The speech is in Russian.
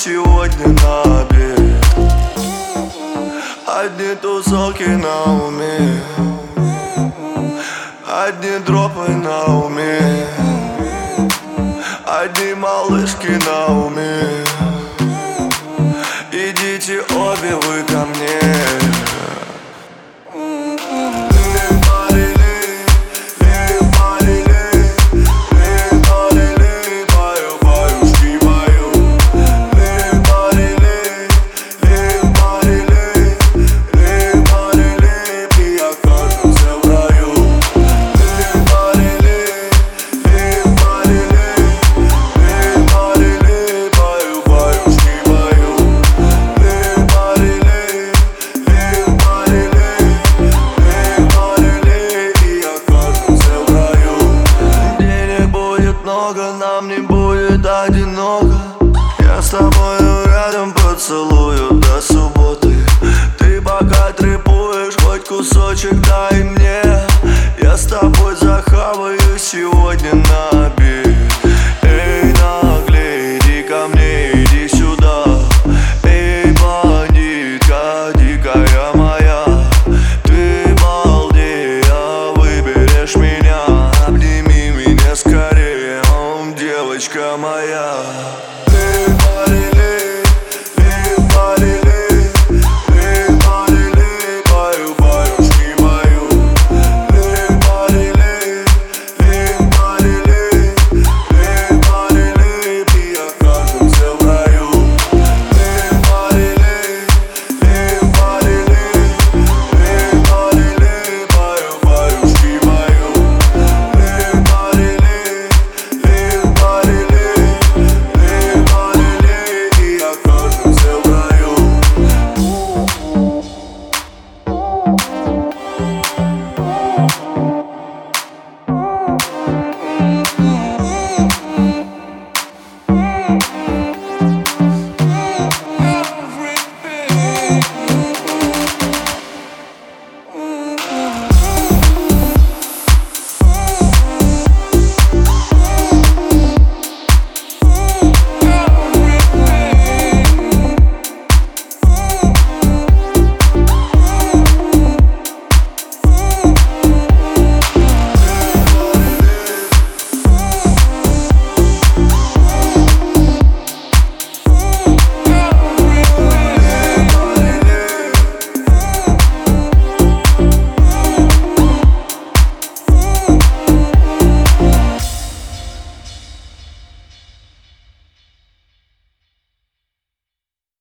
сегодня на обед. Одни тусовки на уме, одни дропы на уме, одни малышки на уме. Идите обе вы ко мне. Нам не будет одиноко. Я с тобою рядом поцелую до субботы. Ты пока трепуешь, хоть кусочек дай мне. Я с тобой захаваю сегодня на обед.